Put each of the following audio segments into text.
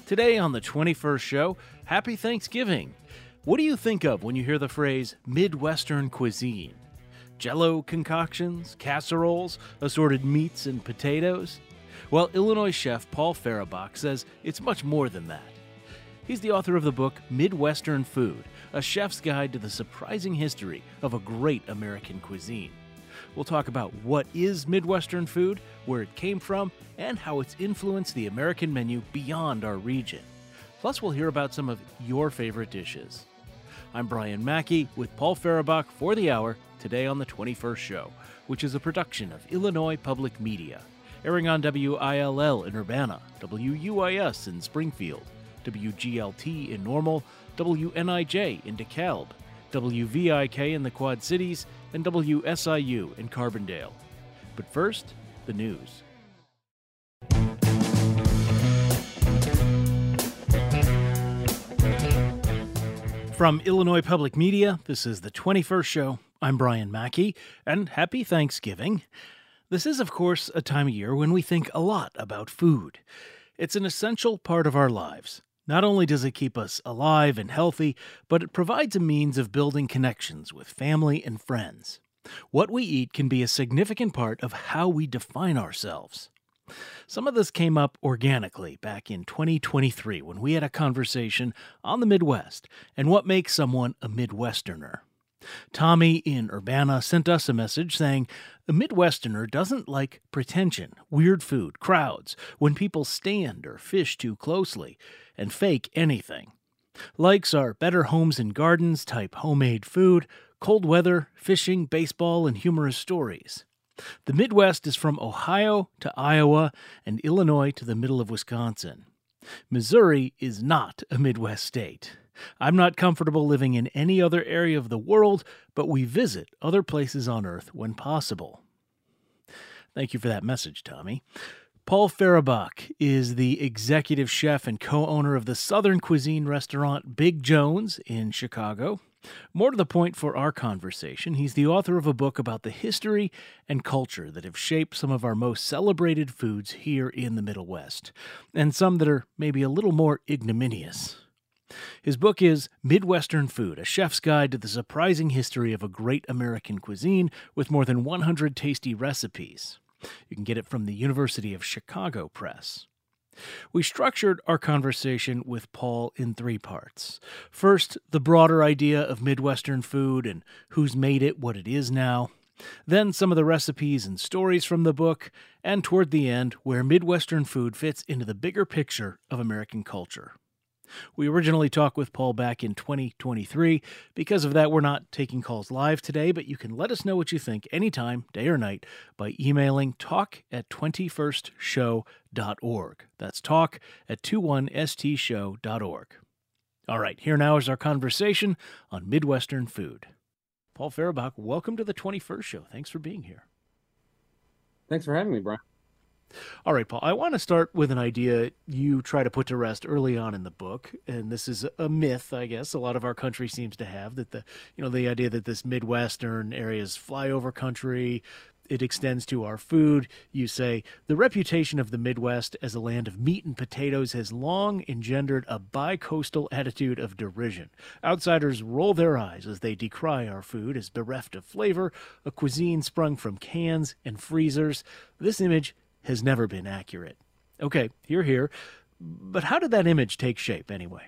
Today on the 21st show, Happy Thanksgiving. What do you think of when you hear the phrase Midwestern cuisine? Jell-O concoctions, casseroles, assorted meats and potatoes? Well, Illinois chef Paul Fehrenbach says it's much more than that. He's the author of the book Midwestern Food, a chef's guide to the surprising history of a great American cuisine. We'll talk about what is Midwestern food, where it came from, and how it's influenced the American menu beyond our region. Plus, we'll hear about some of your favorite dishes. I'm Brian Mackey with Paul Fehrenbach for the hour, today on the 21st show, which is a production of Illinois Public Media, airing on WILL in Urbana, WUIS in Springfield, WGLT in Normal, WNIJ in DeKalb, WVIK in the Quad Cities, and WSIU in Carbondale. But first, the news. From Illinois Public Media, this is the 21st show. I'm Brian Mackey, and happy Thanksgiving. This is, of course, a time of year when we think a lot about food. It's an essential part of our lives. Not only does it keep us alive and healthy, but it provides a means of building connections with family and friends. What we eat can be a significant part of how we define ourselves. Some of this came up organically back in 2023 when we had a conversation on the Midwest and what makes someone a Midwesterner. Tommy in Urbana sent us a message saying, "A Midwesterner doesn't like pretension, weird food, crowds, when people stand or fish too closely, and fake anything. Likes are better homes and gardens type homemade food, cold weather, fishing, baseball, and humorous stories. The Midwest is from Ohio to Iowa and Illinois to the middle of Wisconsin. Missouri is not a Midwest state. I'm not comfortable living in any other area of the world, but we visit other places on Earth when possible." Thank you for that message, Tommy. Paul Fehrenbach is the executive chef and co-owner of the Southern cuisine restaurant Big Jones in Chicago. More to the point for our conversation, he's the author of a book about the history and culture that have shaped some of our most celebrated foods here in the Middle West, and some that are maybe a little more ignominious. His book is Midwestern Food, a chef's guide to the surprising history of a great American cuisine with more than 100 tasty recipes. You can get it from the University of Chicago Press. We structured our conversation with Paul in three parts. First, the broader idea of Midwestern food and who's made it what it is now. Then some of the recipes and stories from the book, and toward the end, where Midwestern food fits into the bigger picture of American culture. We originally talked with Paul back in 2023. Because of that, we're not taking calls live today, but you can let us know what you think anytime, day or night, by emailing talk@21stshow.org. That's talk@21stshow.org. All right, here now is our conversation on Midwestern food. Paul Fehrenbach, welcome to the 21st show. Thanks for being here. Thanks for having me, Brian. All right, Paul, I want to start with an idea you try to put to rest early on in the book, and this is a myth, I guess, a lot of our country seems to have, that the idea that this Midwestern area is flyover country, it extends to our food. You say, the reputation of the Midwest as a land of meat and potatoes has long engendered a bi-coastal attitude of derision. Outsiders roll their eyes as they decry our food as bereft of flavor, a cuisine sprung from cans and freezers. This image has never been accurate. Okay, here. But how did that image take shape anyway?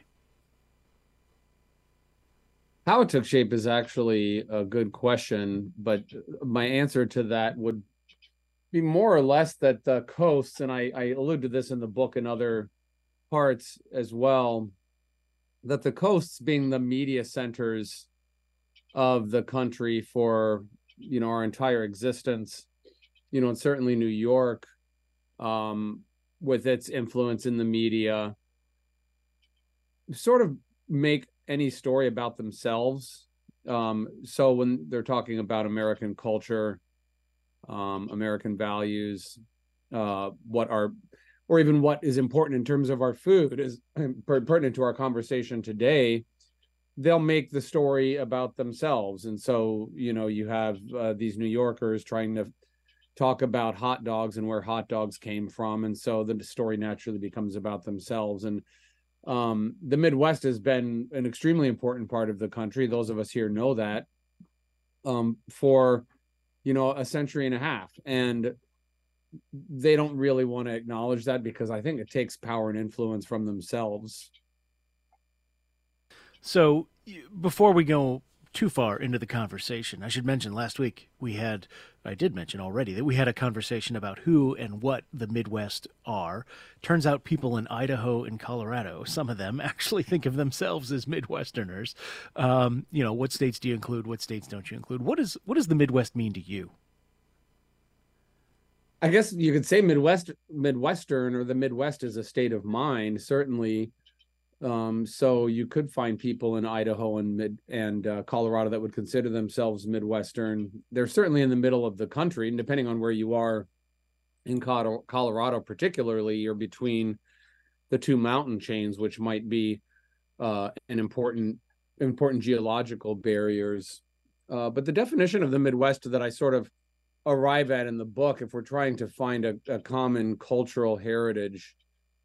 How it took shape is actually a good question, but my answer to that would be more or less that the coasts, and I allude to this in the book and other parts as well, that the coasts being the media centers of the country for, our entire existence, and certainly New York, with its influence in the media, sort of make any story about themselves. So when they're talking about American culture, American values, what is important in terms of our food is pertinent to our conversation today, they'll make the story about themselves. And so, you have these New Yorkers trying to talk about hot dogs and where hot dogs came from. And so the story naturally becomes about themselves. And The Midwest has been an extremely important part of the country. Those of us here know that, for, a century and a half. And they don't really want to acknowledge that because I think it takes power and influence from themselves. So before we go too far into the conversation, I should mention last week I did mention already that we had a conversation about who and what the Midwest are. Turns out people in Idaho and Colorado, some of them actually think of themselves as Midwesterners. What states do you include? What states don't you include? What does the Midwest mean to you? I guess you could say Midwestern, or the Midwest is a state of mind, certainly. So you could find people in Idaho and Colorado that would consider themselves Midwestern. They're certainly in the middle of the country, and depending on where you are in Colorado, particularly, you're between the two mountain chains, which might be an important geological barriers. But the definition of the Midwest that I sort of arrive at in the book, if we're trying to find a common cultural heritage,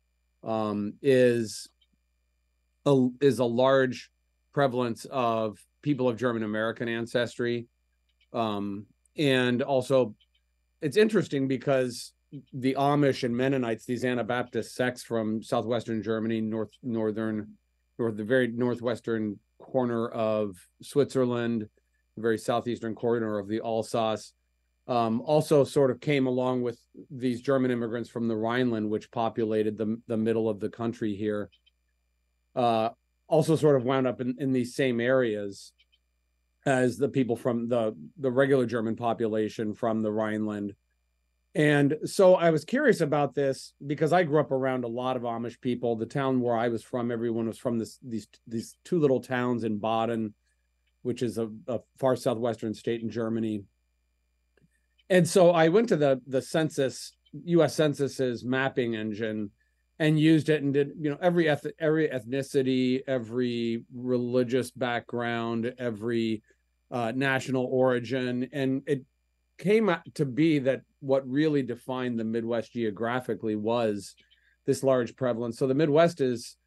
is a large prevalence of people of German American ancestry. And also, it's interesting because the Amish and Mennonites, these Anabaptist sects from southwestern Germany, the very northwestern corner of Switzerland, the very southeastern corner of the Alsace, also sort of came along with these German immigrants from the Rhineland, which populated the middle of the country here. Also sort of wound up in these same areas as the people from the regular German population from the Rhineland. And so I was curious about this because I grew up around a lot of Amish people. The town where I was from, everyone was from these two little towns in Baden, which is a far southwestern state in Germany. And so I went to the census, U.S. Census's mapping engine, and used it and did, every ethnicity, every religious background, every national origin. And it came out to be that what really defined the Midwest geographically was this large prevalence. So the Midwest is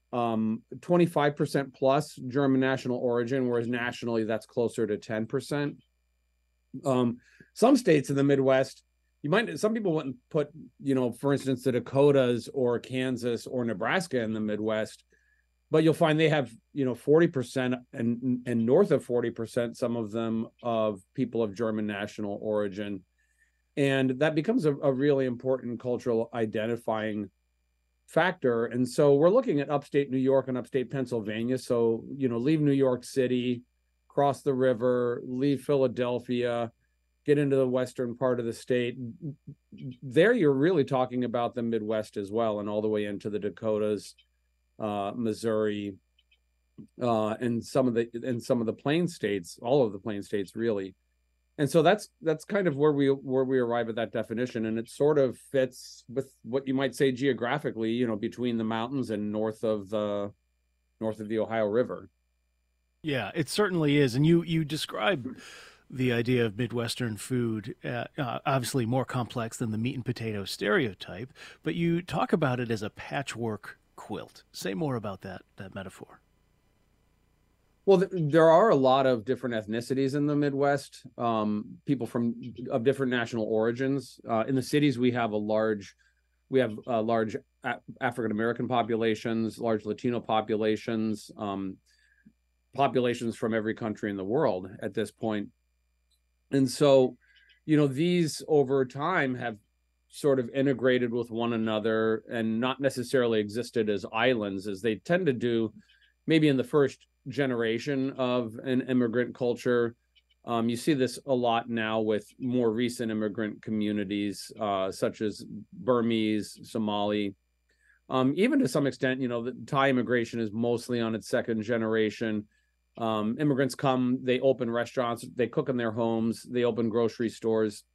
25% plus German national origin, whereas nationally that's closer to 10%. Some states in the Midwest, some people wouldn't put, for instance, the Dakotas or Kansas or Nebraska in the Midwest, but you'll find they have, 40% and north of 40%, some of them, of people of German national origin. And that becomes a really important cultural identifying factor. And so we're looking at upstate New York and upstate Pennsylvania. So, leave New York City, cross the river, leave Philadelphia, get into the western part of the state. There you're really talking about the Midwest as well, and all the way into the Dakotas, Missouri, and some of the plain states, all of the plain states really. And so that's kind of where we arrive at that definition, and it sort of fits with what you might say geographically, between the mountains and north of the Ohio River. Yeah, it certainly is. And you describe the idea of Midwestern food, obviously more complex than the meat and potato stereotype, but you talk about it as a patchwork quilt. Say more about that metaphor. Well, there are a lot of different ethnicities in the Midwest, people of different national origins. In the cities, we have large African American populations, large Latino populations, populations from every country in the world at this point. And so, these over time have sort of integrated with one another and not necessarily existed as islands, as they tend to do maybe in the first generation of an immigrant culture. You see this a lot now with more recent immigrant communities, such as Burmese, Somali. Even to some extent, the Thai immigration is mostly on its second generation. Immigrants come, they open restaurants, they cook in their homes, they open grocery stores.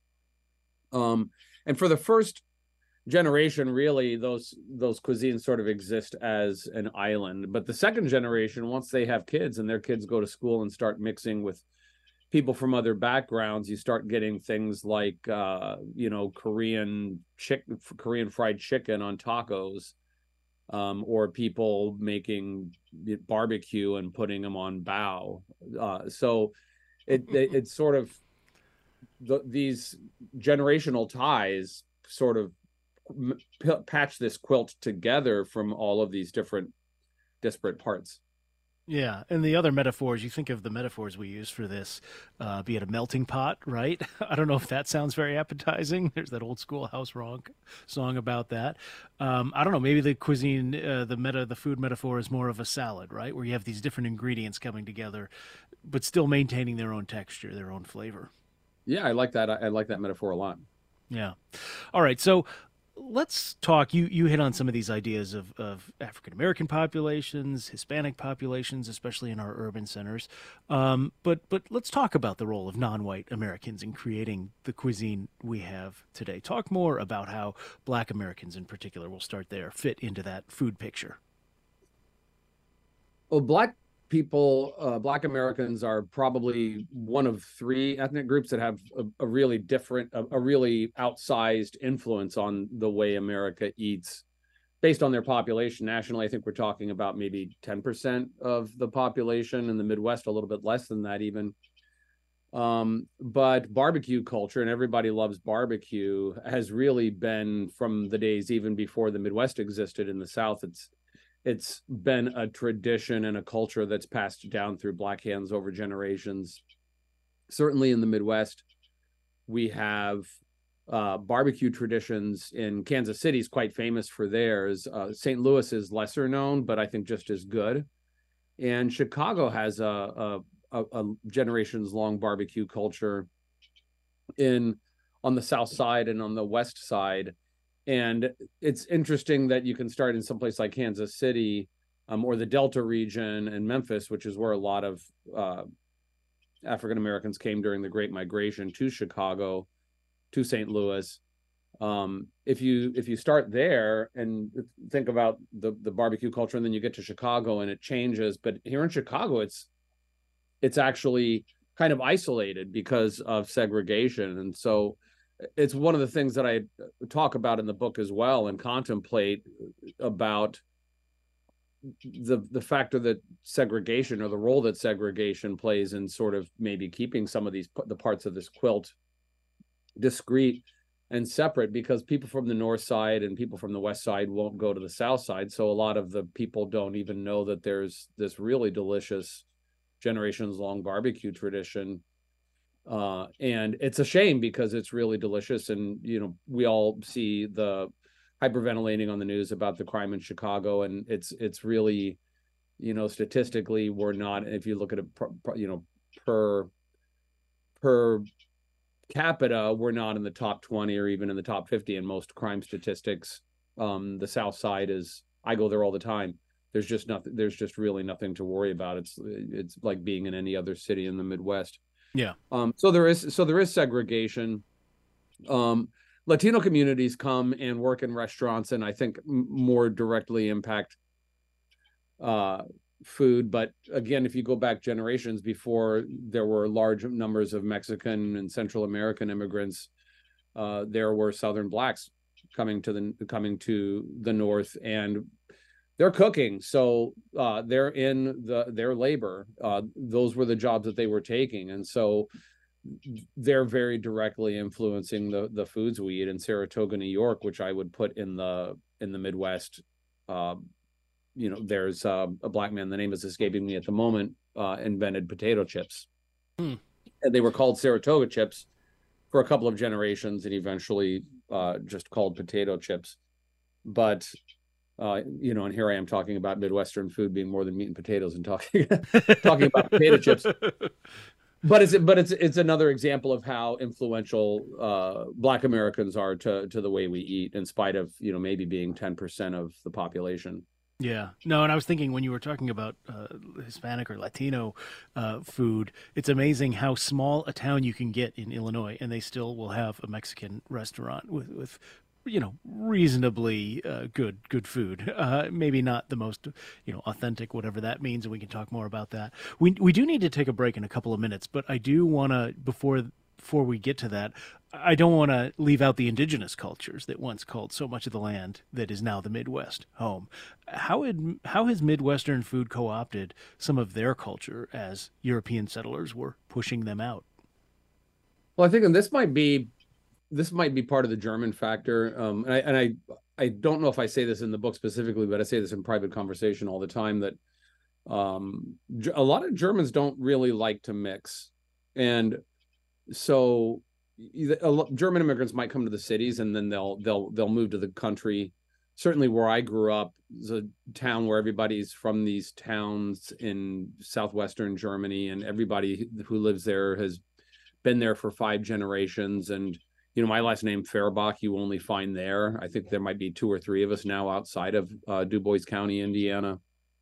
And for the first generation, really, those cuisines sort of exist as an island. But the second generation, once they have kids and their kids go to school and start mixing with people from other backgrounds, you start getting things like Korean fried chicken on tacos, or people making barbecue and putting them on bow. So it's sort of these generational ties sort of patch this quilt together from all of these different disparate parts. Yeah, and the other metaphors, you think of the metaphors we use for this, be it a melting pot, right? I don't know if that sounds very appetizing. There's that old school house rock song about that. I don't know, maybe the cuisine, the food metaphor is more of a salad, right? Where you have these different ingredients coming together, but still maintaining their own texture, their own flavor. Yeah, I like that. I like that metaphor a lot. Yeah. All right. So let's talk. You hit on some of these ideas of African American populations, Hispanic populations, especially in our urban centers. But let's talk about the role of non-white Americans in creating the cuisine we have today. Talk more about how Black Americans, in particular, we'll start there, fit into that food picture. Well, Black Americans are probably one of three ethnic groups that have a really different, a really outsized influence on the way America eats based on their population. Nationally, I think we're talking about maybe 10% of the population. In the Midwest, a little bit less than that even. But barbecue culture, and everybody loves barbecue, has really been from the days even before the Midwest existed in the South. It's been a tradition and a culture that's passed down through Black hands over generations. Certainly in the Midwest, we have barbecue traditions. In Kansas City is quite famous for theirs. St. Louis is lesser known, but I think just as good. And Chicago has a generations long barbecue culture on the South Side and on the West Side. And it's interesting that you can start in some place like Kansas City, or the Delta region and Memphis, which is where a lot of African Americans came during the Great Migration to Chicago, to St. Louis. If you start there and think about the barbecue culture, and then you get to Chicago and it changes, but here in Chicago, it's actually kind of isolated because of segregation, and so it's one of the things that I talk about in the book as well, and contemplate about the factor that segregation, or the role that segregation plays in sort of maybe keeping some of the parts of this quilt discrete and separate, because people from the North Side and people from the West Side won't go to the South Side. So a lot of the people don't even know that there's this really delicious generations long barbecue tradition. And it's a shame because it's really delicious. And, we all see the hyperventilating on the news about the crime in Chicago. And it's really, statistically, we're not, if you look at it, per capita, we're not in the top 20 or even in the top 50 in most crime statistics. The South Side I go there all the time. There's just really nothing to worry about. It's like being in any other city in the Midwest. Yeah. So there is segregation. Latino communities come and work in restaurants, and I think more directly impact food. But again, if you go back generations before there were large numbers of Mexican and Central American immigrants, there were Southern Blacks coming to the North, and they're cooking. So they're in their labor. Those were the jobs that they were taking. And so they're very directly influencing the foods we eat. In Saratoga, New York, which I would put in the Midwest, there's a Black man, the name is escaping me at the moment, invented potato chips. And they were called Saratoga chips for a couple of generations, and eventually just called potato chips. But and here I am talking about Midwestern food being more than meat and potatoes, and talking about potato chips. But it's another example of how influential Black Americans are to the way we eat, in spite of maybe being 10% of the population. Yeah. No, and I was thinking when you were talking about Hispanic or Latino food, it's amazing how small a town you can get in Illinois, and they still will have a Mexican restaurant with reasonably good food. Maybe not the most authentic, whatever that means, and we can talk more about that. We do need to take a break in a couple of minutes, but I do want to, before before we get to that, I don't want to leave out the indigenous cultures that once called so much of the land that is now the Midwest home. How has Midwestern food co-opted some of their culture as European settlers were pushing them out? Well, I think, and this might be part of the German factor. I don't know if I say this in the book specifically, but I say this in private conversation all the time, that a lot of Germans don't really like to mix. And so German immigrants might come to the cities, and then they'll move to the country. Certainly where I grew up is a town where everybody's from these towns in southwestern Germany, and everybody who lives there has been there for 5 generations. And my last name Fehrbach, you only find there. I think there might be 2 or 3 of us now outside of Du Bois County, Indiana.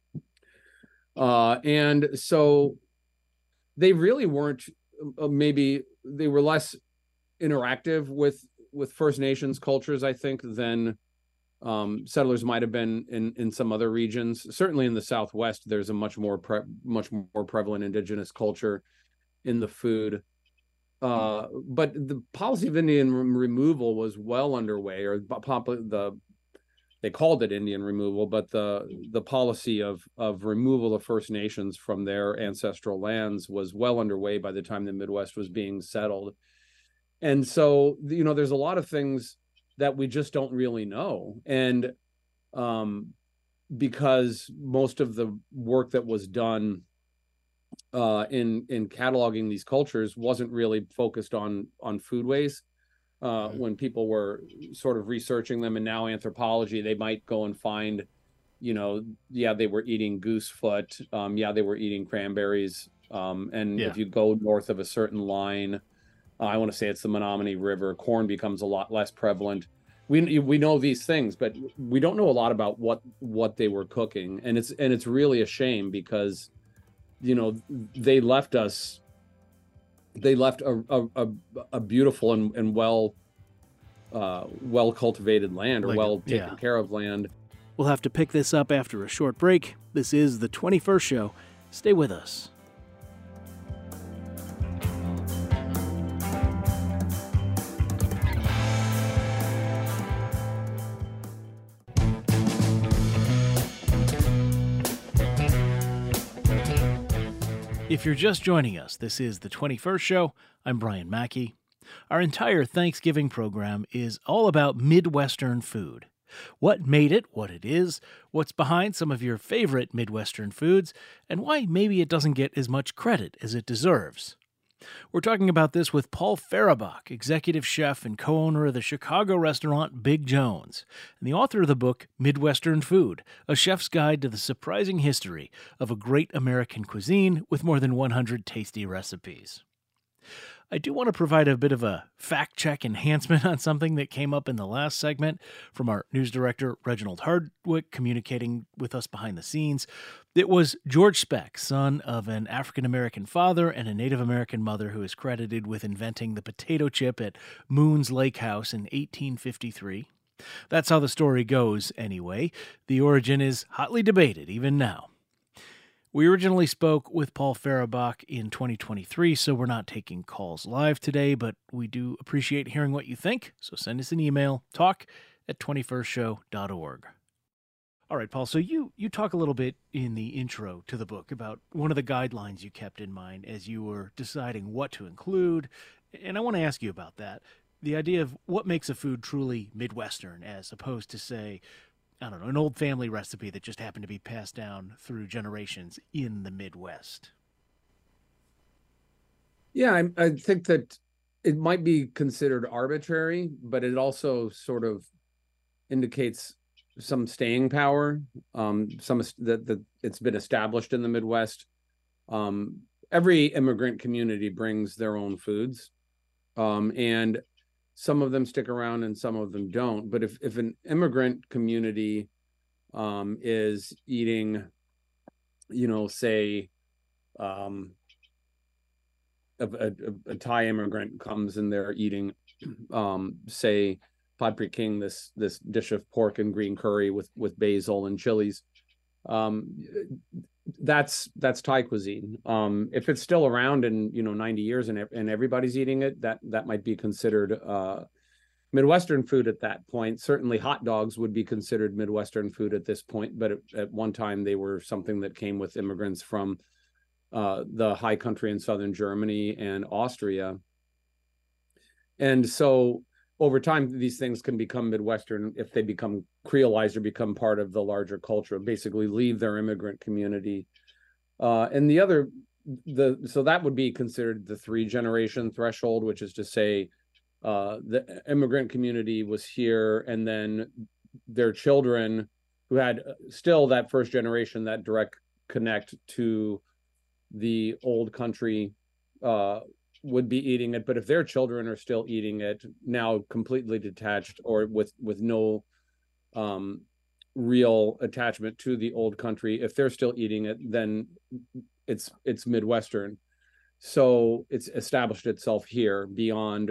And so they really weren't, maybe they were less interactive with First Nations cultures, I think, than settlers might have been in some other regions. Certainly in the Southwest, there's a much more prevalent indigenous culture in the food. But the policy of Indian removal was well underway, or they called it Indian removal, but the policy of removal of First Nations from their ancestral lands was well underway by the time the Midwest was being settled. And so, there's a lot of things that we just don't really know. And because most of the work that was done in cataloging these cultures wasn't really focused on foodways. When people were sort of researching them, and now anthropology, they might go and find, they were eating goosefoot, they were eating cranberries, if you go north of a certain line, I want to say it's the Menominee River, corn becomes a lot less prevalent. We know these things, but we don't know a lot about what they were cooking, and it's really a shame, because they left a beautiful and well cultivated land, or well taken care of land. We'll have to pick this up after a short break. This is the 21st Show. Stay with us. If you're just joining us, this is the 21st Show. I'm Brian Mackey. Our entire Thanksgiving program is all about Midwestern food. What made it what it is, what's behind some of your favorite Midwestern foods, and why maybe it doesn't get as much credit as it deserves. We're talking about this with Paul Fehrbach, executive chef and co-owner of the Chicago restaurant Big Jones, and the author of the book Midwestern Food, a chef's guide to the surprising history of a great American cuisine with more than 100 tasty recipes. I do want to provide a bit of a fact-check enhancement on something that came up in the last segment from our news director, Reginald Hardwick, communicating with us behind the scenes. It was George Speck, son of an African-American father and a Native American mother, who is credited with inventing the potato chip at Moon's Lake House in 1853. That's how the story goes, anyway. The origin is hotly debated, even now. We originally spoke with Paul Fehrbach in 2023, so we're not taking calls live today, but we do appreciate hearing what you think, so send us an email, talk@21stshow.org. All right, Paul, so you talk a little bit in the intro to the book about one of the guidelines you kept in mind as you were deciding what to include, and I want to ask you about that. The idea of what makes a food truly Midwestern, as opposed to, say, I don't know, an old family recipe that just happened to be passed down through generations in the Midwest. Yeah, I think that it might be considered arbitrary, but it also sort of indicates some staying power, that it's been established in the Midwest. Every immigrant community brings their own foods, and some of them stick around and some of them don't. But if an immigrant community is eating, say, a Thai immigrant comes and they're eating, say, Pad Prik King, this dish of pork and green curry with basil and chilies, Um, that's Thai cuisine. If it's still around in 90 years and everybody's eating it, that might be considered Midwestern food at that point. Certainly hot dogs would be considered Midwestern food at this point, but at one time they were something that came with immigrants from the high country in southern Germany and Austria. And so over time, these things can become Midwestern if they become creolized or become part of the larger culture, basically leave their immigrant community. And so that would be considered the 3-generation threshold, which is to say the immigrant community was here, and then their children who had still that first generation, that direct connect to the old country, would be eating it. But if their children are still eating it, now completely detached or with no real attachment to the old country, if they're still eating it, then it's Midwestern. So it's established itself here beyond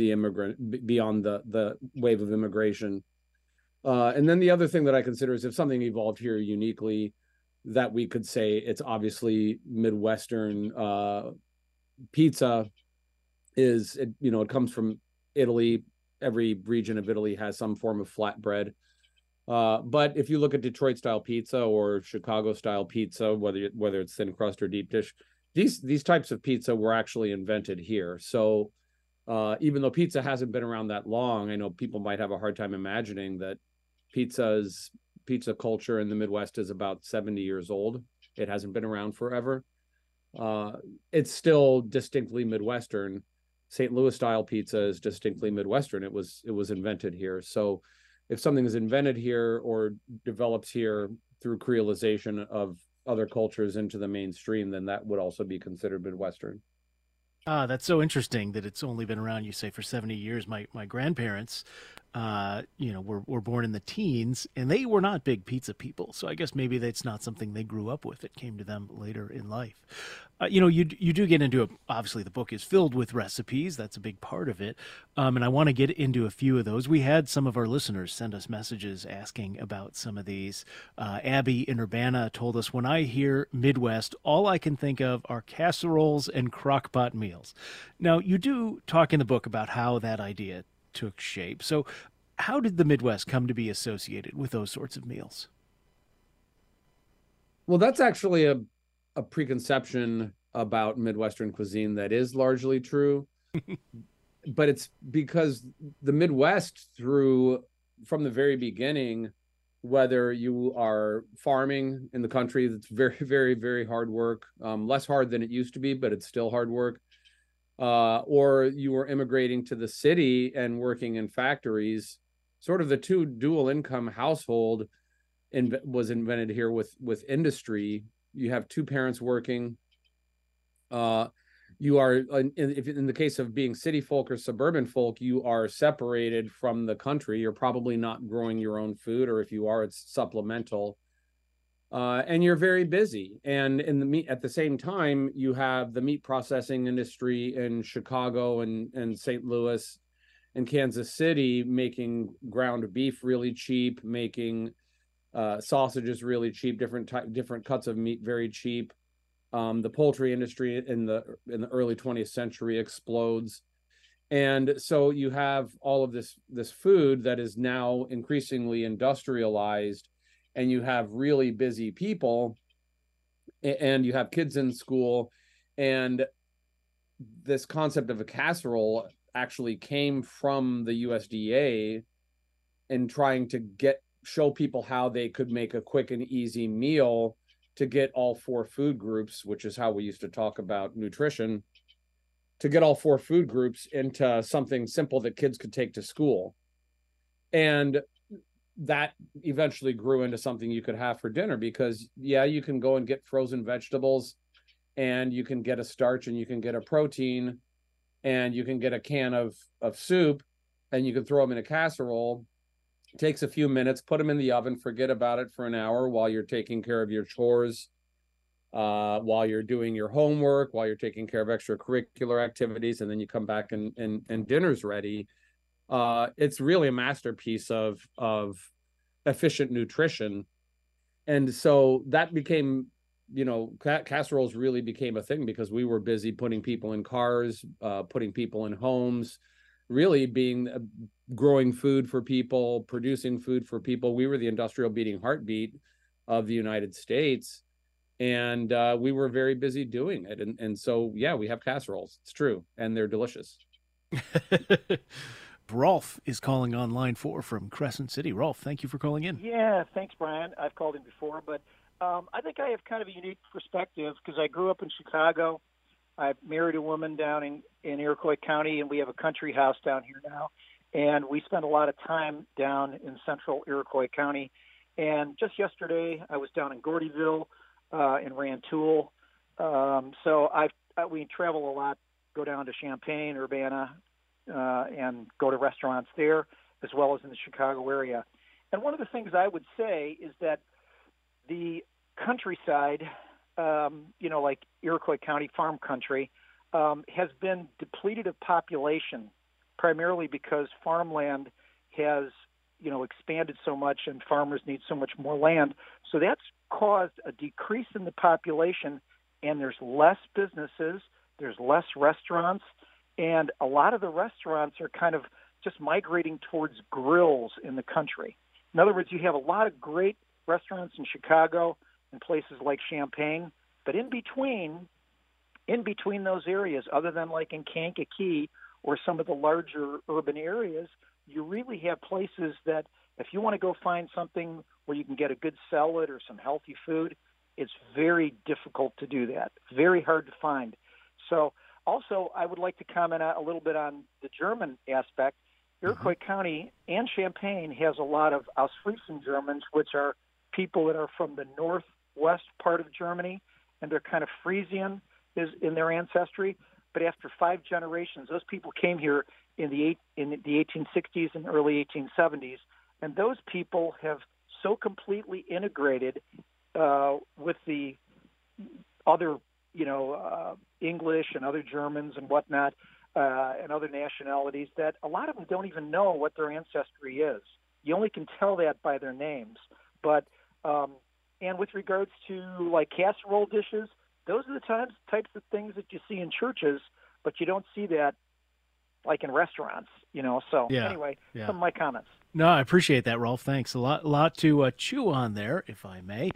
the wave of immigration. And then the other thing that I consider is if something evolved here uniquely, that we could say it's obviously Midwestern. Pizza it comes from Italy. Every region of Italy has some form of flatbread. But if you look at Detroit style pizza or Chicago style pizza, whether it's thin crust or deep dish, these types of pizza were actually invented here. So even though pizza hasn't been around that long, I know people might have a hard time imagining that pizza culture in the Midwest is about 70 years old. It hasn't been around forever. It's still distinctly Midwestern. St. Louis style pizza is distinctly Midwestern. It was invented here. So if something is invented here or develops here through creolization of other cultures into the mainstream, then that would also be considered Midwestern. Ah, that's so interesting that it's only been around, you say, for 70 years. My grandparents, were born in the teens, and they were not big pizza people. So I guess maybe that's not something they grew up with. It came to them later in life. You do get into obviously the book is filled with recipes. That's a big part of it. And I want to get into a few of those. We had some of our listeners send us messages asking about some of these. Abby in Urbana told us, when I hear Midwest, all I can think of are casseroles and crockpot meals. Now, you do talk in the book about how that idea took shape. So how did the Midwest come to be associated with those sorts of meals? Well, that's actually a preconception about Midwestern cuisine that is largely true. But it's because the Midwest, from the very beginning, whether you are farming in the country, that's very, very, very hard work, less hard than it used to be, but it's still hard work. Or you were immigrating to the city and working in factories, sort of the two dual income household was invented here with industry. You have two parents working. You are in the case of being city folk or suburban folk, you are separated from the country. You're probably not growing your own food, or if you are, it's supplemental. And you're very busy. And at the same time, you have the meat processing industry in Chicago and St. Louis and Kansas City making ground beef really cheap, making sausages really cheap, different cuts of meat very cheap. The poultry industry in the early 20th century explodes. And so you have all of this food that is now increasingly industrialized, and you have really busy people, and you have kids in school. And this concept of a casserole actually came from the USDA in trying to show people how they could make a quick and easy meal to get all four food groups, which is how we used to talk about nutrition, to get all four food groups into something simple that kids could take to school. And that eventually grew into something you could have for dinner, because you can go and get frozen vegetables, and you can get a starch, and you can get a protein, and you can get a can of soup, and you can throw them in a casserole. It takes a few minutes, put them in the oven, forget about it for an hour while you're taking care of your chores, while you're doing your homework, while you're taking care of extracurricular activities, and then you come back and dinner's ready. It's really a masterpiece of efficient nutrition. And so that became, casseroles really became a thing because we were busy putting people in cars, putting people in homes, really being growing food for people, producing food for people. We were the industrial beating heartbeat of the United States. And we were very busy doing it. And so, yeah, we have casseroles. It's true. And they're delicious. Rolf is calling on line 4 from Crescent City. Rolf, thank you for calling in. Yeah, thanks, Brian. I've called in before, but I think I have kind of a unique perspective because I grew up in Chicago. I married a woman down in Iroquois County, and we have a country house down here now. And we spend a lot of time down in central Iroquois County. And just yesterday, I was down in Gordyville, in Rantoul. We travel a lot, go down to Champaign, Urbana, and go to restaurants there, as well as in the Chicago area. And one of the things I would say is that the countryside, like Iroquois County farm country, has been depleted of population, primarily because farmland has, expanded so much and farmers need so much more land. So that's caused a decrease in the population, and there's less businesses, there's less restaurants, and a lot of the restaurants are kind of just migrating towards grills in the country. In other words, you have a lot of great restaurants in Chicago and places like Champaign, but in between those areas, other than like in Kankakee or some of the larger urban areas, you really have places that if you want to go find something where you can get a good salad or some healthy food, it's very difficult to do that. Very hard to find. So also, I would like to comment a little bit on the German aspect. Iroquois County and Champaign has a lot of Ostfriesen Germans, which are people that are from the northwest part of Germany, and they're kind of Frisian is in their ancestry. But after 5 generations, those people came here in the 1860s and early 1870s, and those people have so completely integrated with the other, English and other Germans and whatnot, and other nationalities, that a lot of them don't even know what their ancestry is. You only can tell that by their names. But and with regards to like casserole dishes, those are the types of things that you see in churches, but you don't see that like in restaurants, So anyway, some of my comments. No, I appreciate that, Rolf. Thanks. A lot to chew on there, if I may.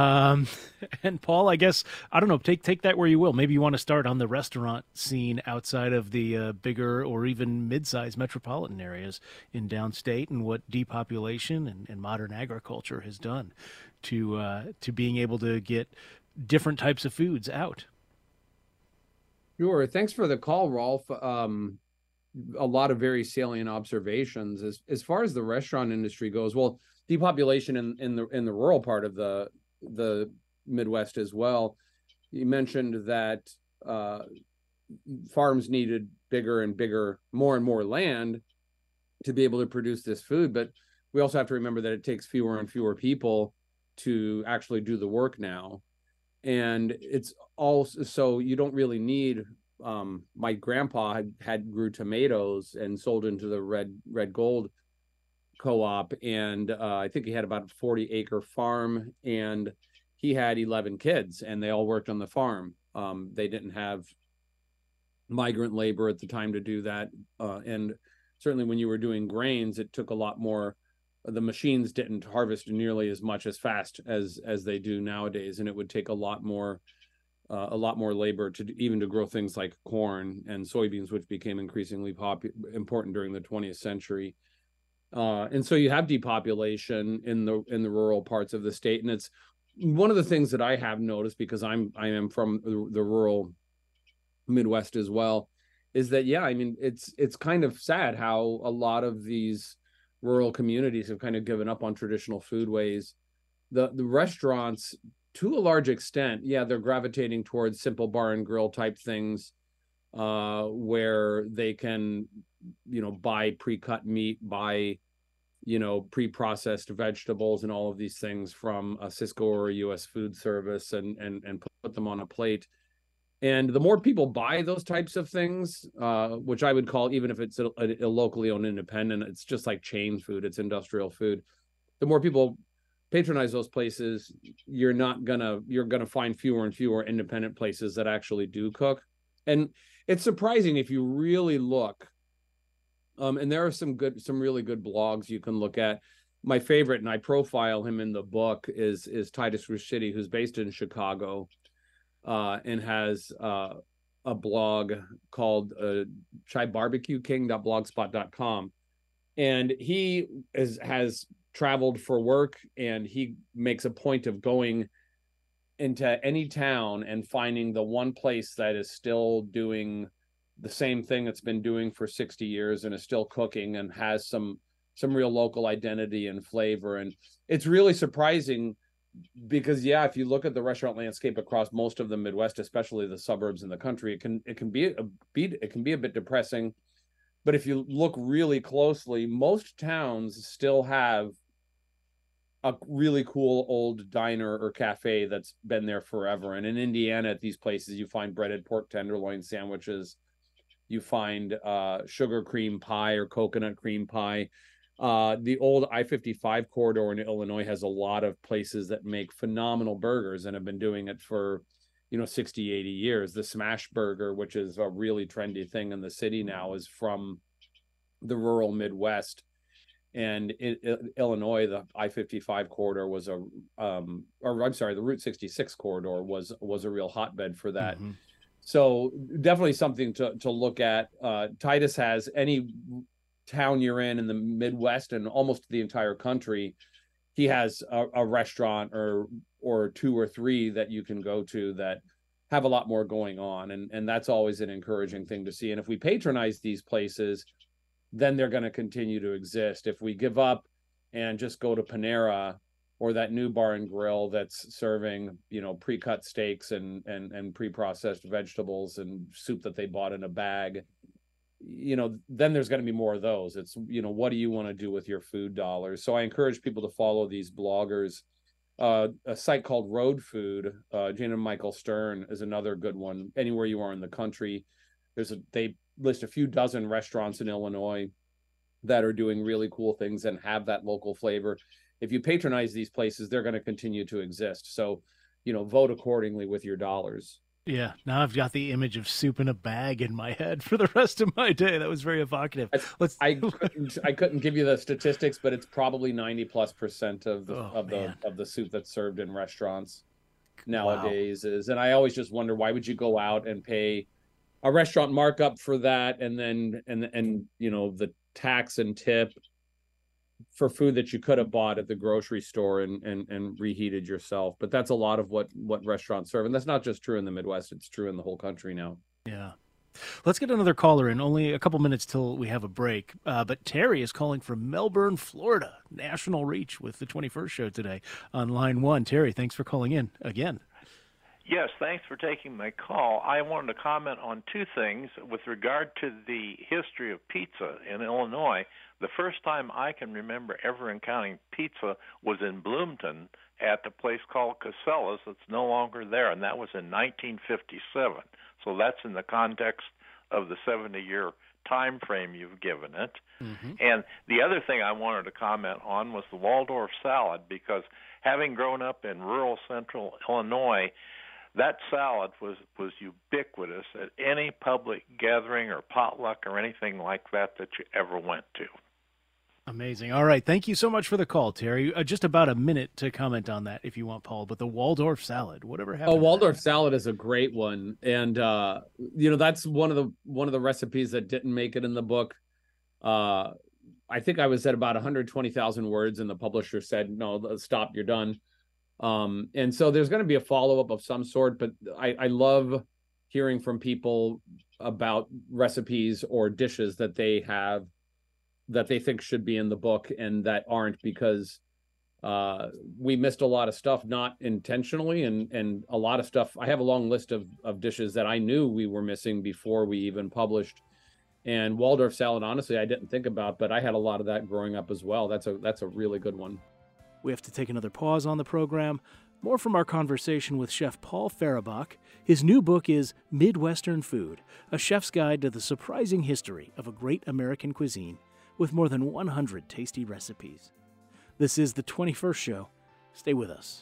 And Paul, I guess, I don't know, take that where you will. Maybe you want to start on the restaurant scene outside of the bigger or even mid-sized metropolitan areas in downstate, and what depopulation and modern agriculture has done to being able to get different types of foods out. Sure. Thanks for the call, Rolf. A lot of very salient observations as far as the restaurant industry goes. Well, depopulation in the rural part of the Midwest as well. You mentioned that farms needed bigger and bigger, more and more land to be able to produce this food, but we also have to remember that it takes fewer and fewer people to actually do the work now. And it's also, so you don't really need, my grandpa had grew tomatoes and sold into the Red Gold co-op. And I think he had about a 40-acre farm, and he had 11 kids, and they all worked on the farm. They didn't have migrant labor at the time to do that. And certainly when you were doing grains, it took a lot more. The machines didn't harvest nearly as much as fast as they do nowadays, and it would take a lot more labor to grow things like corn and soybeans, which became increasingly important during the 20th century. And so you have depopulation in the rural parts of the state, and it's one of the things that I have noticed, because I am from the rural Midwest as well, is that it's kind of sad how a lot of these rural communities have kind of given up on traditional foodways. The restaurants, to a large extent, they're gravitating towards simple bar and grill type things, where they can, buy pre-cut meat, buy, pre-processed vegetables and all of these things from a Sysco or a U.S. food service and put them on a plate. And the more people buy those types of things, which I would call, even if it's a locally owned independent, it's just like chain food, it's industrial food. The more people patronize those places, you're gonna find fewer and fewer independent places that actually do cook. And it's surprising if you really look. And there are some really good blogs you can look at. My favorite, and I profile him in the book, is Titus Ruscitti, who's based in Chicago, and has a blog called ChaiBarbecueKing.blogspot.com. And he has traveled for work, and he makes a point of going into any town and finding the one place that is still doing the same thing it's been doing for 60 years and is still cooking and has some real local identity and flavor. And it's really surprising because, yeah, if you look at the restaurant landscape across most of the Midwest, especially the suburbs in the country, it can be a bit depressing. But if you look really closely, most towns still have a really cool old diner or cafe that's been there forever. And in Indiana, at these places, you find breaded pork tenderloin sandwiches. You find sugar cream pie or coconut cream pie. The old I-55 corridor in Illinois has a lot of places that make phenomenal burgers and have been doing it for, 60, 80 years. The smash burger, which is a really trendy thing in the city now, is from the rural Midwest. And in Illinois, the I-55 corridor was the Route 66 corridor was a real hotbed for that. Mm-hmm. So definitely something to look at. Titus has any town you're in the Midwest and almost the entire country. He has a restaurant or two or three that you can go to that have a lot more going on. And that's always an encouraging thing to see. And if we patronize these places, then they're going to continue to exist. If we give up and just go to Panera or that new bar and grill that's serving, pre-cut steaks and pre-processed vegetables and soup that they bought in a bag, then there's going to be more of those. It's, what do you want to do with your food dollars? So I encourage people to follow these bloggers. A site called Road Food, Jane and Michael Stern is another good one. Anywhere you are in the country, they list a few dozen restaurants in Illinois that are doing really cool things and have that local flavor. If you patronize these places, they're going to continue to exist. So, vote accordingly with your dollars. Yeah, now I've got the image of soup in a bag in my head for the rest of my day. That was very evocative. I couldn't give you the statistics, but it's probably 90+% of the soup that's served in restaurants nowadays is. And I always just wonder, why would you go out and pay a restaurant markup for that, and then the tax and tip for food that you could have bought at the grocery store and reheated yourself? But that's a lot of what restaurants serve, and that's not just true in the Midwest, it's true in the whole country now. Yeah. Let's get another caller in. Only a couple minutes till we have a break, but Terry is calling from Melbourne, Florida. National reach with the 21st show today on line 1. Terry, thanks for calling in again. Yes, thanks for taking my call. I wanted to comment on two things with regard to the history of pizza in Illinois. The first time I can remember ever encountering pizza was in Bloomington at the place called Casella's. It's no longer there, and that was in 1957. So that's in the context of the 70-year time frame you've given it. Mm-hmm. And the other thing I wanted to comment on was the Waldorf salad, because having grown up in rural central Illinois, that salad was ubiquitous at any public gathering or potluck or anything like that you ever went to. Amazing. All right. Thank you so much for the call, Terry. Just about a minute to comment on that if you want, Paul. But the Waldorf salad, whatever happened. Oh, Waldorf salad is a great one. And, that's one of the recipes that didn't make it in the book. I think I was at about 120,000 words and the publisher said, no, stop, you're done. And so there's going to be a follow-up of some sort, but I love hearing from people about recipes or dishes that they have that they think should be in the book and that aren't, because we missed a lot of stuff, not intentionally, and a lot of stuff. I have a long list of dishes that I knew we were missing before we even published. And Waldorf salad, honestly, I didn't think about, but I had a lot of that growing up as well. That's a really good one. We have to take another pause on the program. More from our conversation with Chef Paul Fehrenbach. His new book is Midwestern Food, a chef's guide to the surprising history of a great American cuisine with more than 100 tasty recipes. This is the 21st show. Stay with us.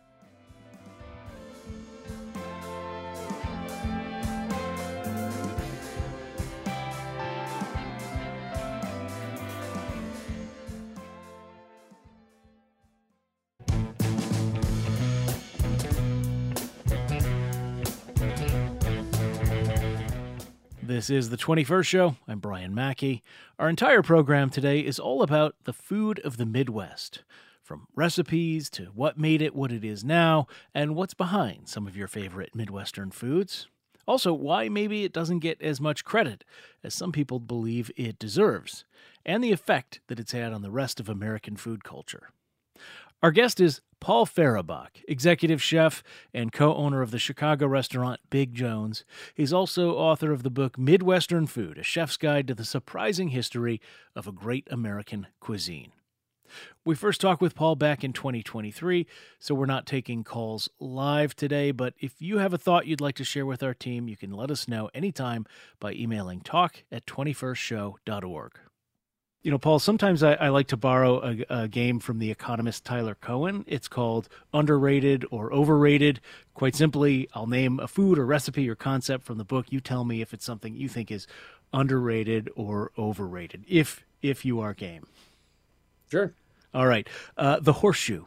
This is the 21st Show. I'm Brian Mackey. Our entire program today is all about the food of the Midwest, from recipes to what made it what it is now, and what's behind some of your favorite Midwestern foods. Also, why maybe it doesn't get as much credit as some people believe it deserves, and the effect that it's had on the rest of American food culture. Our guest is Paul Fehrenbach, executive chef and co-owner of the Chicago restaurant Big Jones. He's also author of the book Midwestern Food, A Chef's Guide to the Surprising History of a Great American Cuisine. We first talked with Paul back in 2023, so we're not taking calls live today, but if you have a thought you'd like to share with our team, you can let us know anytime by emailing talk@21stshow.org. You know, Paul, sometimes I like to borrow a game from the economist Tyler Cohen. It's called Underrated or Overrated. Quite simply, I'll name a food or recipe or concept from the book. You tell me if it's something you think is underrated or overrated, if you are game. Sure. All right. The horseshoe.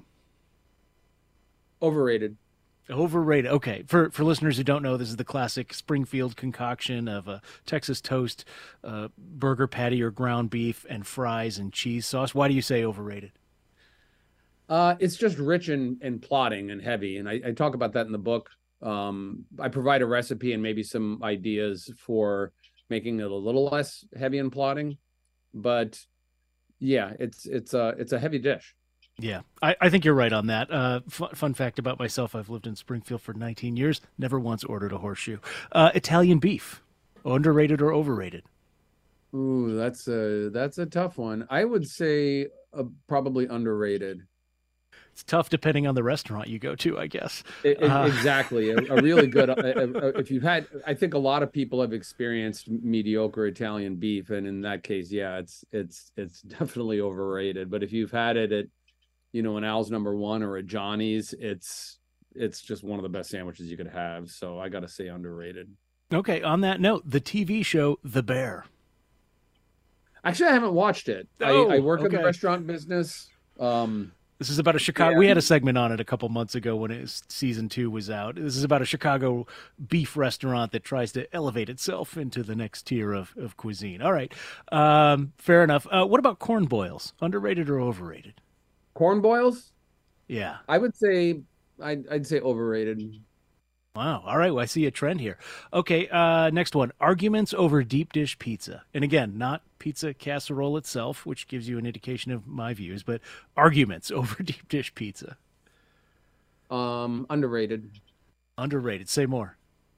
Overrated. Overrated. Okay. For listeners who don't know, this is the classic Springfield concoction of a Texas toast, burger patty or ground beef, and fries and cheese sauce. Why do you say overrated? It's just rich and plotting and heavy. And I talk about that in the book. I provide a recipe and maybe some ideas for making it a little less heavy and plotting. But yeah, it's a heavy dish. Yeah, I think you're right on that. Fun fact about myself, I've lived in Springfield for 19 years, never once ordered a horseshoe. Italian beef, underrated or overrated? Ooh, that's a tough one. I would say probably underrated. It's tough depending on the restaurant you go to, I guess. Exactly. A really good, if you've had, I think a lot of people have experienced mediocre Italian beef. And in that case, yeah, it's definitely overrated. But if you've had it at, an Al's Number One or a Johnny's, it's just one of the best sandwiches you could have. So I got to say underrated. Okay. On that note, the TV show, The Bear. Actually, I haven't watched it. I work in the restaurant business. This is about a Chicago. Yeah. We had a segment on it a couple months ago when season 2 was out. This is about a Chicago beef restaurant that tries to elevate itself into the next tier of cuisine. All right. Fair enough. What about corn boils? Underrated or overrated? Corn boils? Yeah. I would say, I'd say overrated. Wow. All right. Well, I see a trend here. Okay. Next one. Arguments over deep dish pizza. And again, not pizza casserole itself, which gives you an indication of my views, but arguments over deep dish pizza. Underrated. Underrated. Say more.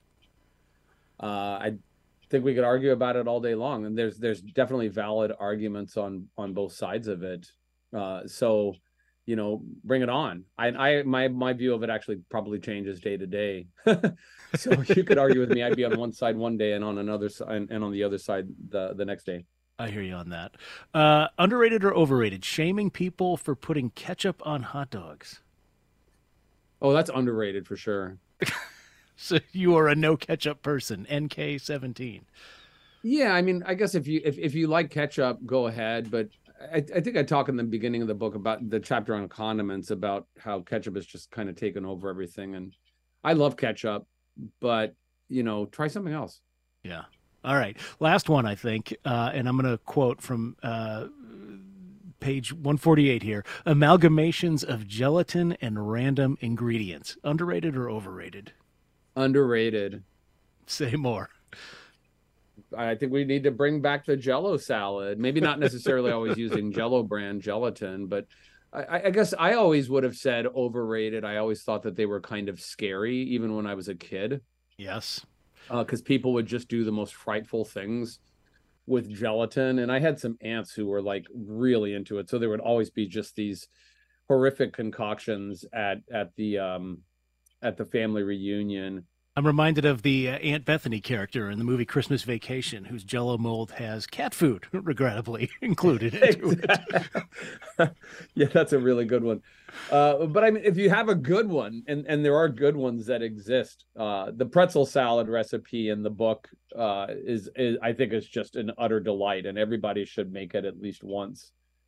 I think we could argue about it all day long, and there's definitely valid arguments on both sides of it. So, bring it on. My view of it actually probably changes day to day. So you could argue with me. I'd be on one side one day and on another side and on the other side the next day. I hear you on that. Underrated or overrated? Shaming people for putting ketchup on hot dogs. Oh, that's underrated for sure. So you are a no ketchup person, NK17. Yeah, I mean, I guess if you like ketchup, go ahead. But I think I talk in the beginning of the book about the chapter on condiments about how ketchup has just kind of taken over everything. And I love ketchup, but try something else. Yeah. All right. Last one, I think, and I'm going to quote from page 148 here. Amalgamations of gelatin and random ingredients. Underrated or overrated? Underrated. Say more. I think we need to bring back the Jell-O salad. Maybe not necessarily always using Jell-O brand gelatin, but I guess I always would have said overrated. I always thought that they were kind of scary, even when I was a kid. Yes. Because people would just do the most frightful things with gelatin. And I had some aunts who were like really into it. So there would always be just these horrific concoctions at the family reunion. I'm reminded of the Aunt Bethany character in the movie Christmas Vacation, whose Jell-O mold has cat food, regrettably, included into it. Yeah, that's a really good one. But I mean, if you have a good one, and there are good ones that exist, the pretzel salad recipe in the book is I think is just an utter delight, and everybody should make it at least once.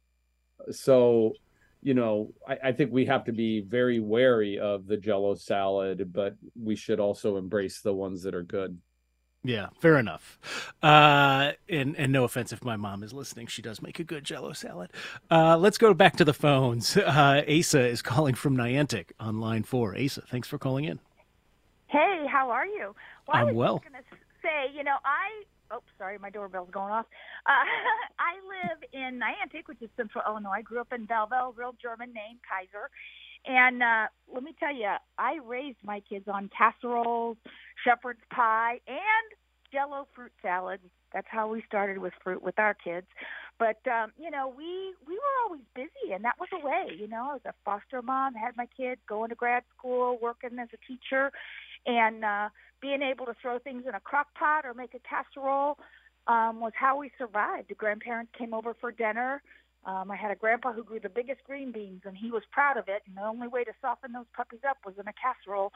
So, I think we have to be very wary of the Jell-O salad, but we should also embrace the ones that are good. Yeah, fair enough. And no offense if my mom is listening. She does make a good Jell-O salad. Let's go back to the phones. Asa is calling from Niantic on line 4. Asa, thanks for calling in. Hey, how are you? Well, I'm I was well. going to say, oh, sorry, my doorbell's going off. I live in Niantic, which is Central Illinois. I grew up in Belleville, real German name, Kaiser. And let me tell you, I raised my kids on casseroles, shepherd's pie, and Jell-O fruit salad. That's how we started with fruit with our kids. But, we were always busy, and that was a way. I was a foster mom, had my kids going to grad school, working as a teacher, and being able to throw things in a crock pot or make a casserole was how we survived. The grandparents came over for dinner. I had a grandpa who grew the biggest green beans, and he was proud of it. And the only way to soften those puppies up was in a casserole.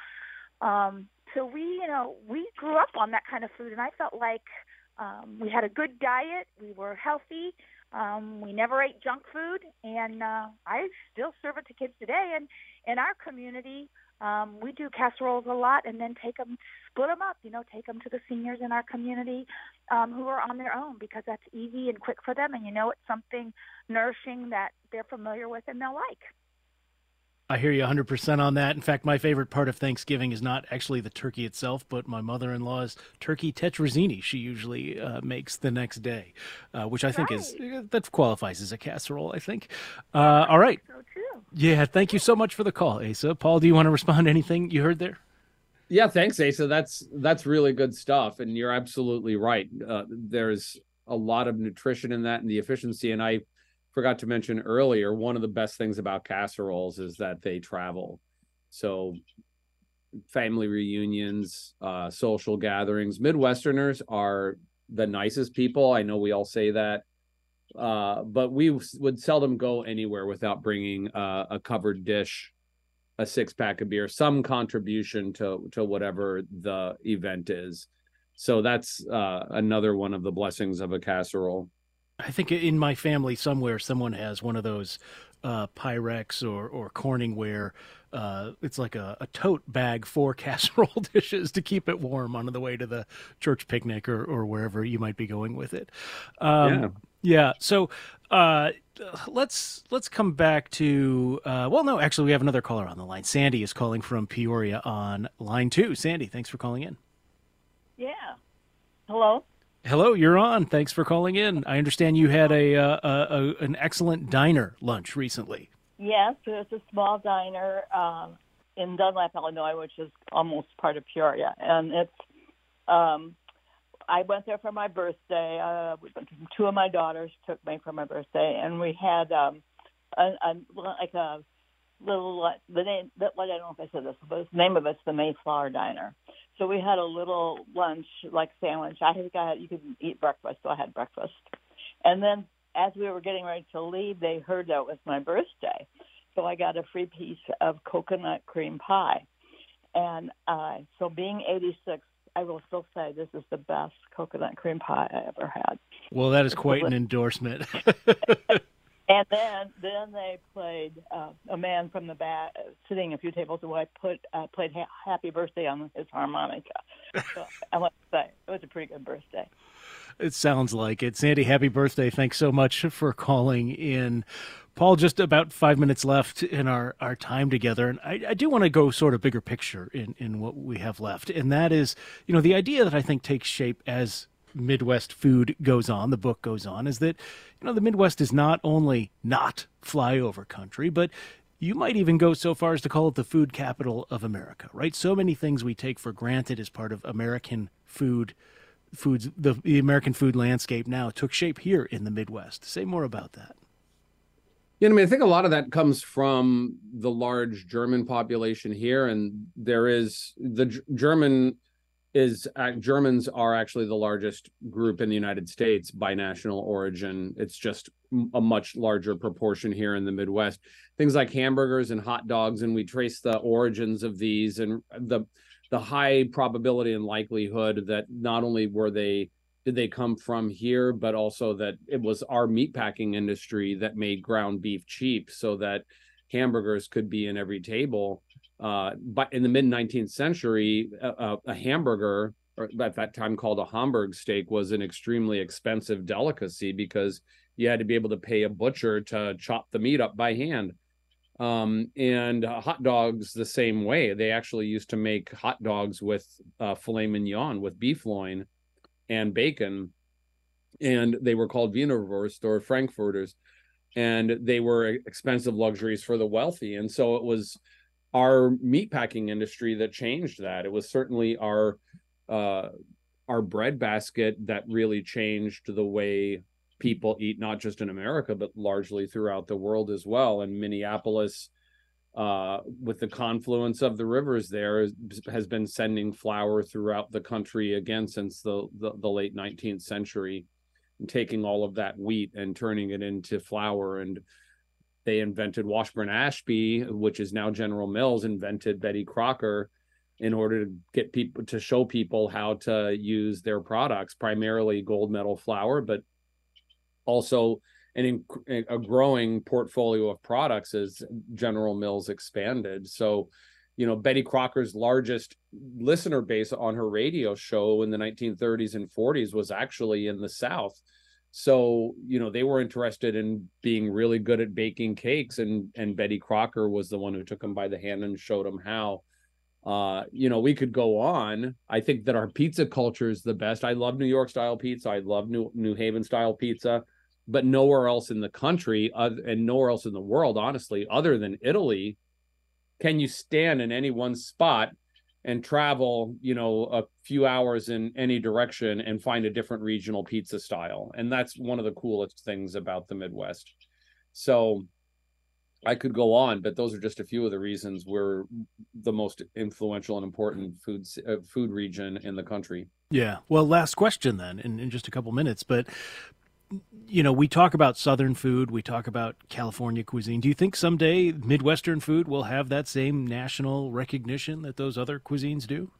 So we grew up on that kind of food, and I felt like we had a good diet. We were healthy. We never ate junk food, and I still serve it to kids today. And in our community, we do casseroles a lot, and then split them up, take them to the seniors in our community who are on their own, because that's easy and quick for them, and it's something nourishing that they're familiar with and they'll like. I hear you 100% on that. In fact, my favorite part of Thanksgiving is not actually the turkey itself, but my mother-in-law's turkey tetrazzini she usually makes the next day, which I think that qualifies as a casserole, I think. All right. So too. Yeah, thank you so much for the call, Asa. Paul, do you want to respond to anything you heard there? Yeah, thanks, Asa. That's really good stuff, and you're absolutely right. There's a lot of nutrition in that and the efficiency, and I forgot to mention earlier, one of the best things about casseroles is that they travel. So family reunions, social gatherings, Midwesterners are the nicest people. I know we all say that, but we would seldom go anywhere without bringing a covered dish, a 6-pack of beer, some contribution to whatever the event is. So that's another one of the blessings of a casserole. I think in my family somewhere, someone has one of those Pyrex or Corningware. It's like a tote bag for casserole dishes to keep it warm on the way to the church picnic or wherever you might be going with it. Yeah. So let's come back to, no, actually we have another caller on the line. Sandy is calling from Peoria on line 2. Sandy, thanks for calling in. Yeah. Hello? Hello, you're on. Thanks for calling in. I understand you had an excellent diner lunch recently. Yes, there's a small diner in Dunlap, Illinois, which is almost part of Peoria, and it's. I went there for my birthday. 2 of my daughters took me for my birthday, and we had like a little. The name. I don't know if I said this, but the name of it's the Mayflower Diner. So we had a little lunch, like sandwich. You could eat breakfast, so I had breakfast. And then as we were getting ready to leave, they heard that it was my birthday. So I got a free piece of coconut cream pie. And so being 86, I will still say this is the best coconut cream pie I ever had. Well, that is quite an endorsement. And then they played a man from the back, sitting a few tables away, played Happy Birthday on his harmonica. So I want to say it was a pretty good birthday. It sounds like it. Sandy, happy birthday. Thanks so much for calling in. Paul, just about 5 minutes left in our time together. And I do want to go sort of bigger picture in what we have left. And that is, the idea that I think takes shape as Midwest food goes on, the book goes on, is that, the Midwest is not only not flyover country, but you might even go so far as to call it the food capital of America, right? So many things we take for granted as part of American foods, the American food landscape now took shape here in the Midwest. Say more about that. Yeah, I mean, I think a lot of that comes from the large German population here, and there is Germans are actually the largest group in the United States by national origin. It's just a much larger proportion here in the Midwest. Things like hamburgers and hot dogs, and we trace the origins of these and the high probability and likelihood that not only did they come from here, but also that it was our meatpacking industry that made ground beef cheap so that hamburgers could be in every table. But in the mid-19th century, a hamburger, or at that time called a Hamburg steak, was an extremely expensive delicacy because you had to be able to pay a butcher to chop the meat up by hand. And hot dogs the same way. They actually used to make hot dogs with filet mignon, with beef loin and bacon, and they were called Wienerwurst or Frankfurters, and they were expensive luxuries for the wealthy. And so it was our meatpacking industry that changed that. It was certainly our bread basket that really changed the way people eat, not just in America, but largely throughout the world as well. And Minneapolis, with the confluence of the rivers there, has been sending flour throughout the country again since the late 19th century, and taking all of that wheat and turning it into flour. And they invented Washburn-Ashby, which is now General Mills, invented Betty Crocker in order to get people to show people how to use their products, primarily gold medal flour, but also a growing portfolio of products as General Mills expanded. So, Betty Crocker's largest listener base on her radio show in the 1930s and 40s was actually in the South. So, they were interested in being really good at baking cakes, and Betty Crocker was the one who took them by the hand and showed them how. We could go on. I think that our pizza culture is the best. I love New York style pizza. I love New Haven style pizza. But nowhere else in the country and nowhere else in the world, honestly, other than Italy, can you stand in any one spot and travel, a few hours in any direction and find a different regional pizza style. And that's one of the coolest things about the Midwest. So I could go on, but those are just a few of the reasons we're the most influential and important food region in the country. Yeah. Well, last question then in just a couple minutes, but we talk about Southern food, we talk about California cuisine. Do you think someday Midwestern food will have that same national recognition that those other cuisines do?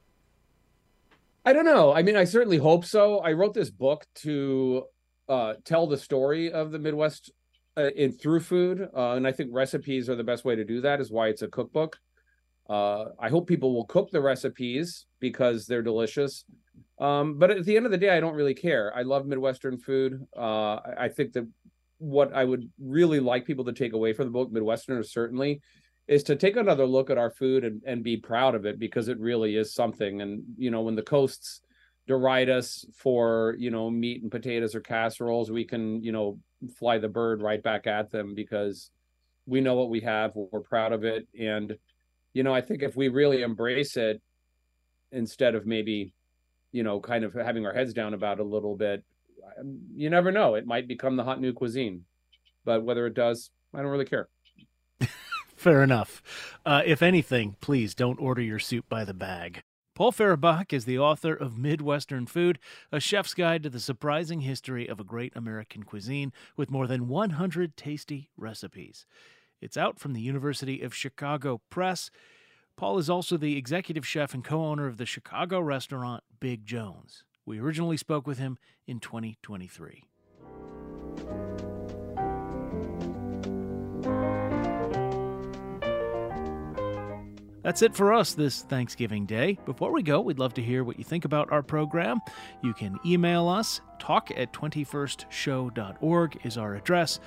I don't know. I mean, I certainly hope so. I wrote this book to tell the story of the Midwest through food, and I think recipes are the best way to do that, is why it's a cookbook. I hope people will cook the recipes because they're delicious. But at the end of the day, I don't really care. I love Midwestern food. I think that what I would really like people to take away from the book, Midwesterners certainly, is to take another look at our food and be proud of it, because it really is something. And, when the coasts deride us for, meat and potatoes or casseroles, we can, fly the bird right back at them because we know what we have. We're proud of it. And, I think if we really embrace it, instead of maybe kind of having our heads down about it a little bit, you never know. It might become the hot new cuisine. But whether it does, I don't really care. Fair enough. If anything, please don't order your soup by the bag. Paul Fehrenbach is the author of Midwestern Food, a chef's guide to the surprising history of a great American cuisine with more than 100 tasty recipes. It's out from the University of Chicago Press. Paul is also the executive chef and co-owner of the Chicago restaurant Big Jones. We originally spoke with him in 2023. That's it for us this Thanksgiving Day. Before we go, we'd love to hear what you think about our program. You can email us. talk@21stshow.org is our address.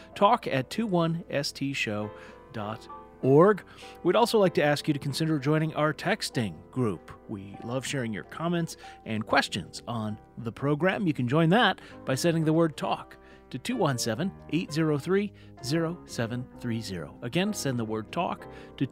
talk@21stshow.org. We'd also like to ask you to consider joining our texting group. We love sharing your comments and questions on the program. You can join that by sending the word TALK to 217-803-0730. Again, send the word TALK to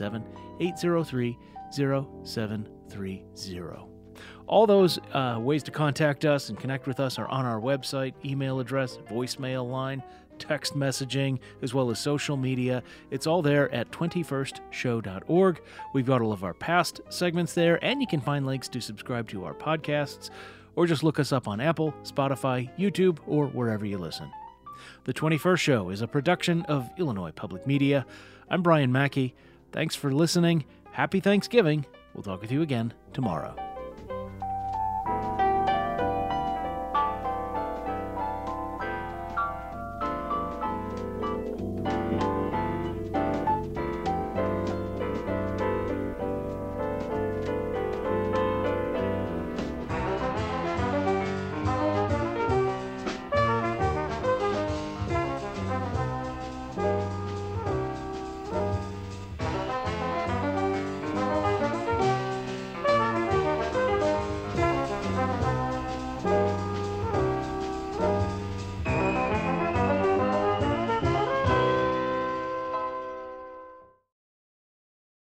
217-803-0730. All those ways to contact us and connect with us are on our website, email address, voicemail line, text messaging, as well as social media. It's all there at 21stshow.org. We've got all of our past segments there, and you can find links to subscribe to our podcasts, or just look us up on Apple, Spotify, YouTube, or wherever you listen. The 21st Show is a production of Illinois Public Media. I'm Brian Mackey. Thanks for listening. Happy Thanksgiving. We'll talk with you again tomorrow.